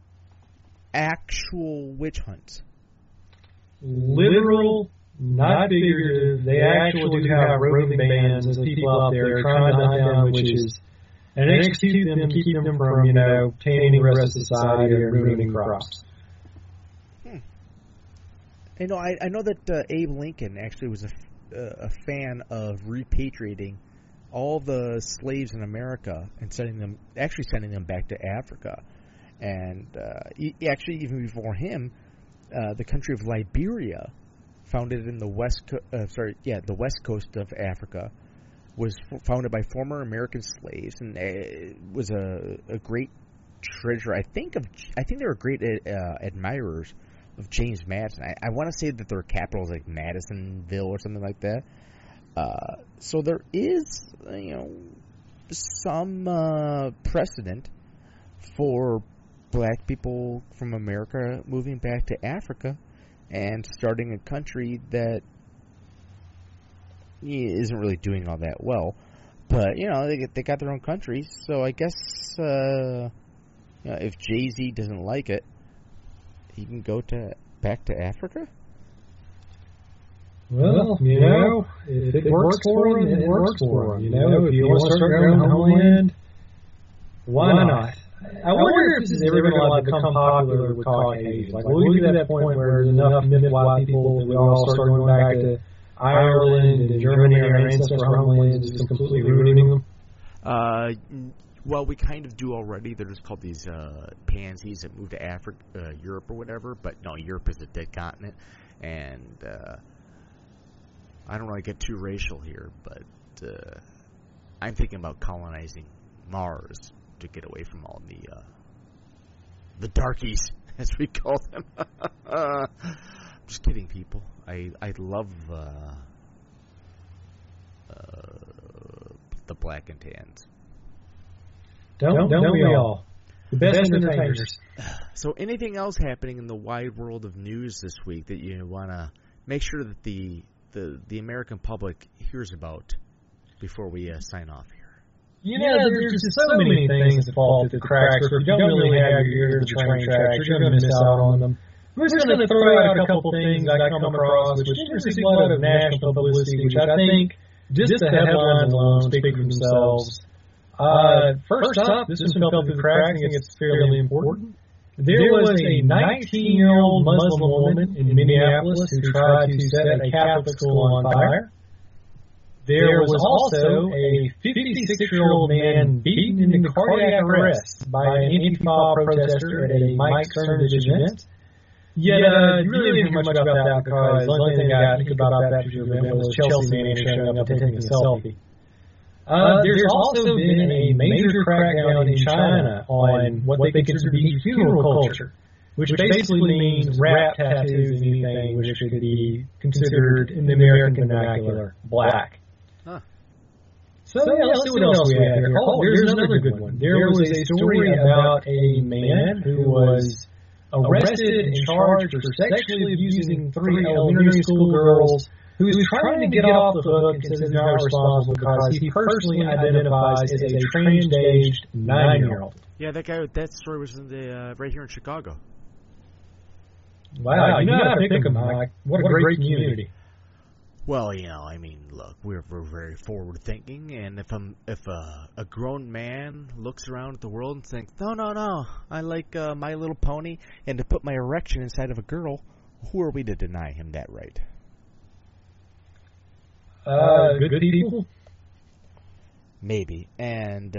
actual witch hunts. Literal, not figurative. They actually do have roving bands of people out there trying to hunt down witches and execute them to keep them from, tainting the rest of society or ruining crops. I know that Abe Lincoln actually was a fan of repatriating all the slaves in America and sending them back to Africa. And actually, even before him, the country of Liberia, founded in the west coast of Africa, was founded by former American slaves, and it was a great treasure. I think they were great admirers of James Madison. I want to say that their capital is like Madisonville or something like that. So there is, some precedent for black people from America moving back to Africa and starting a country that isn't really doing all that well. But, they got their own country, so I guess if Jay-Z doesn't like it, he can go back to Africa? Well, if it works for him, it works for him. If you want to start your own homeland, why not? I wonder if this is ever going to become popular with Caucasians. Will we get to that point where there's enough white people that we all start going back to Ireland and Germany and our ancestral homelands and just completely ruining them? Well, we kind of do already. They're just called these pansies that move to Africa, Europe or whatever. But no, Europe is a dead continent, and I don't really get too racial here, but I'm thinking about colonizing Mars to get away from all the darkies, as we call them. I'm just kidding, people. I love the black and tans. Don't we all? The best entertainers. So anything else happening in the wide world of news this week that you want to make sure that the American public hears about before we sign off here? There's just so many things that fall through the cracks. If you don't really have your ear to the train tracks, you're going to miss out on them. We're just going to throw out a couple things I come across which receive a lot of national publicity, which I think just the headlines alone speak for themselves. First up, this one fell through the cracks. I think it's fairly important. There was a 19-year-old Muslim woman in Minneapolis who tried to set a Catholic school on fire. There was also a 56-year-old man beaten into cardiac arrest by an Antifa protester at a Mike Cernovich event. Yet, you really didn't hear much about that because the only thing I think about that particular event was Chelsea Manning showing up and taking a selfie. There's also been a major crackdown in China on what they consider to be funeral culture, which basically means wrap tattoos and anything which could be considered, in the American vernacular, black. Huh. So let's see what else we have here. Oh, there's another good one. There was a story about a man who was arrested and charged for sexually abusing 3 elementary school girls, who is trying to get off the hook and says he's not responsible because he personally identifies as a trans-aged 9-year-old. Yeah, that story was in the right here in Chicago. Wow, you know how to pick them, Mike. What a great community. Well, I mean, look, we're very forward-thinking, and if a grown man looks around at the world and thinks, no, I like My Little Pony, and to put my erection inside of a girl, who are we to deny him that right? Good people? Maybe. And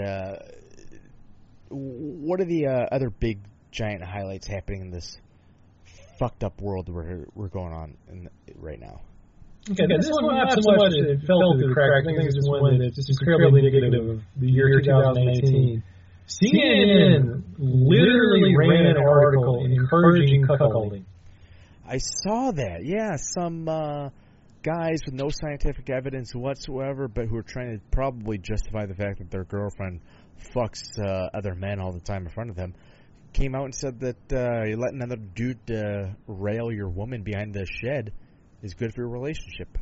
what are the other big, giant highlights happening in this fucked up world we're going on right now? Okay, this one not so much that it fell through the cracks. I think it's one that's just incredibly indicative of the year 2018. CNN literally ran an article encouraging cuckolding. I saw that. Yeah, some guys with no scientific evidence whatsoever, but who are trying to probably justify the fact that their girlfriend fucks other men all the time in front of them, came out and said that letting another dude rail your woman behind the shed is good for your relationship.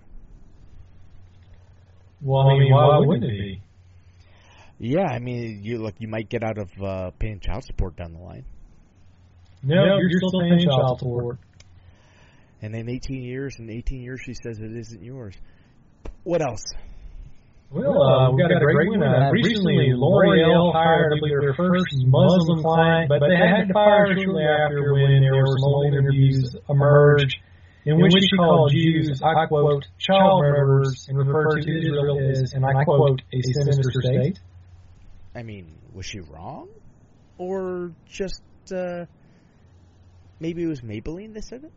Well, I mean, why wouldn't it be? Yeah, I mean, you might get out of paying child support down the line. No, you're still paying child support. And then 18 years, she says it isn't yours. What else? Well, we've got a great one. Recently, L'Oreal hired, I believe, their first Muslim client, but they had to fire her shortly after when there were some old interviews emerged in which she called Jews, I quote, child murderers, and referred to Israel as, and I quote, a sinister state. I mean, was she wrong? Or just, maybe it was Maybelline that said it?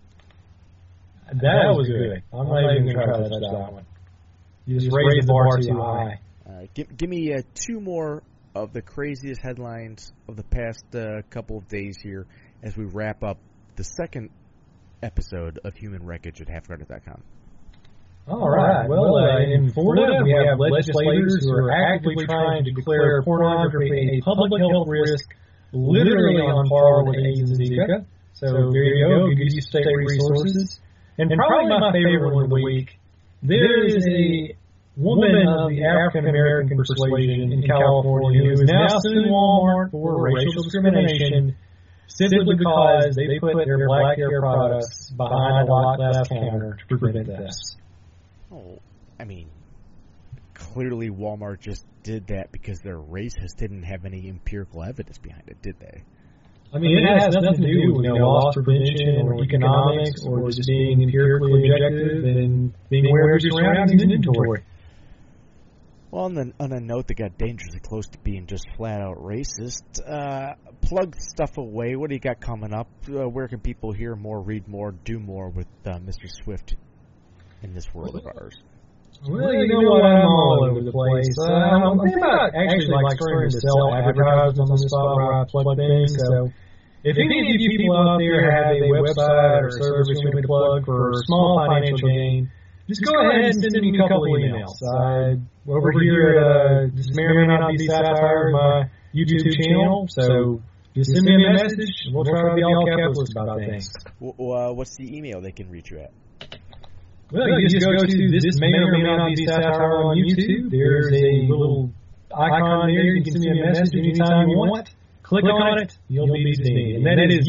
That was good. I'm not even going to try to touch that one. You just raised the bar too high. Give me 2 more of the craziest headlines of the past couple of days here as we wrap up the second episode of Human Wreckage at halfguarded.com. All right. Well, in Florida, we have legislators who are actively trying to declare pornography a public health risk, literally on par with AIDS and Zika. So there you go. Good use of state resources. And probably my favorite one of the week, there is a woman of the African-American persuasion in California who is now suing Walmart for racial discrimination simply because they put their black hair products behind a locked glass counter to prevent this. Oh, I mean, clearly Walmart just did that because they're racist. They didn't have any empirical evidence behind it, did they? I mean, it has nothing to do with loss prevention or economics or just being empirically objective and being aware of your surroundings and inventory. Well, on a note that got dangerously close to being just flat-out racist, plug stuff away. What do you got coming up? Where can people hear more, read more, do more with Mr. Swift in this world of ours? Well, you know what? I'm all over the place. I'm thinking about actually starting to sell advertisements on the spot where I plug things. So if any of you people out there have a website or service you want me to plug for small financial gain, just go ahead and send me a couple emails. Over here, this may or may not be satire in my YouTube channel, so just send me a message, and we'll try to be all capitalist about things. What's the email they can reach you at? Well, you just go to this may or may not be satire on YouTube. There's a little icon there. You can send me a message anytime you want. Click on it. You'll be seen. And that is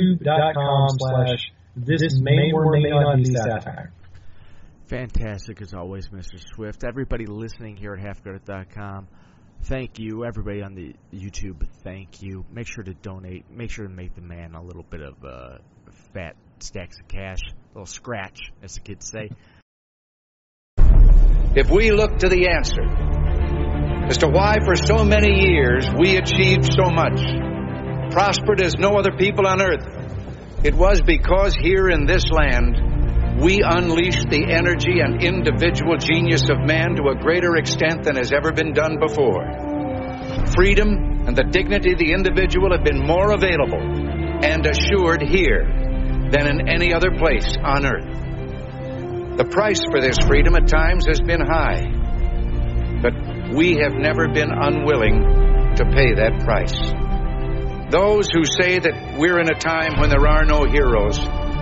youtube.com/this may or may not be satire. Fantastic as always, Mr. Swift. Everybody listening here at halfguarded.com, thank you. Everybody on the YouTube, thank you. Make sure to donate. Make sure to make the man a little bit of fat stacks of cash, a little scratch, as the kids say. if we look to the answer as to why for so many years we achieved so much, prospered as no other people on earth, it was because here in this land we unleashed the energy and individual genius of man to a greater extent than has ever been done before. Freedom and the dignity of the individual have been more available and assured here than in any other place on earth. The price for this freedom at times has been high, but we have never been unwilling to pay that price. Those who say that we're in a time when there are no heroes,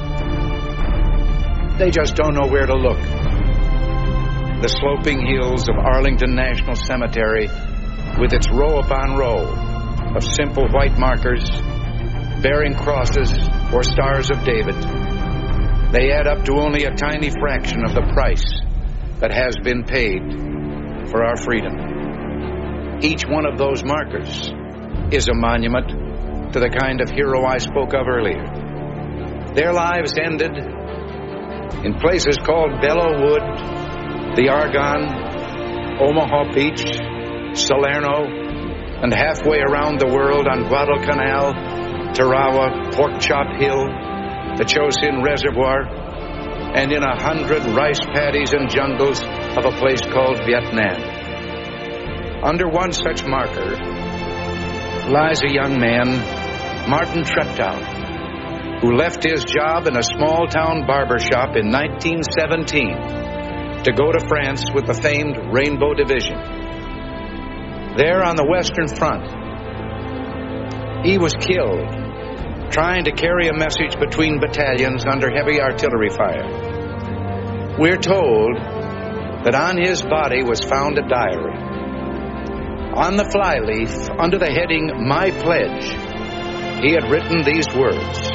they just don't know where to look. The sloping hills of Arlington National Cemetery, with its row upon row of simple white markers bearing crosses or stars of David, they add up to only a tiny fraction of the price that has been paid for our freedom. Each one of those markers is a monument to the kind of hero I spoke of earlier. Their lives ended in places called Belleau Wood, the Argonne, Omaha Beach, Salerno, and halfway around the world on Guadalcanal, Tarawa, Pork Chop Hill, the Chosin Reservoir, and in 100 rice paddies and jungles of a place called Vietnam. Under one such marker lies a young man, Martin Treptow, who left his job in a small-town barber shop in 1917 to go to France with the famed Rainbow Division. There on the Western Front, he was killed trying to carry a message between battalions under heavy artillery fire. We're told that on his body was found a diary. On the flyleaf, under the heading, My Pledge, he had written these words: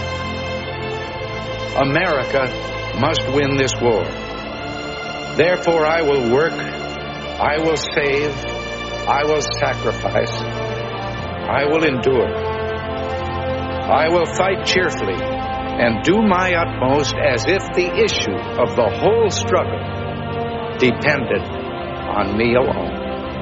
America must win this war. Therefore I will work, I will save, I will sacrifice, I will endure. I will fight cheerfully and do my utmost as if the issue of the whole struggle depended on me alone.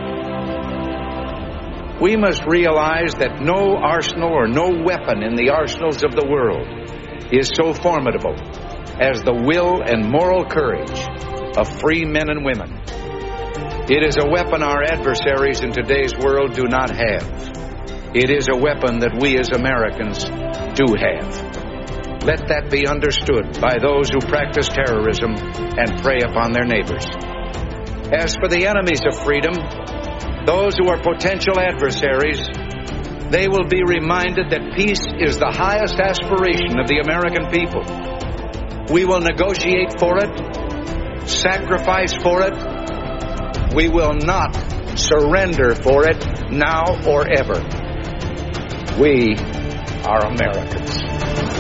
We must realize that no arsenal or no weapon in the arsenals of the world is so formidable as the will and moral courage of free men and women. It is a weapon our adversaries in today's world do not have. It is a weapon that we as Americans do have. Let that be understood by those who practice terrorism and prey upon their neighbors. As for the enemies of freedom, those who are potential adversaries, they will be reminded that peace is the highest aspiration of the American people. We will negotiate for it, sacrifice for it. We will not surrender for it now or ever. We are Americans.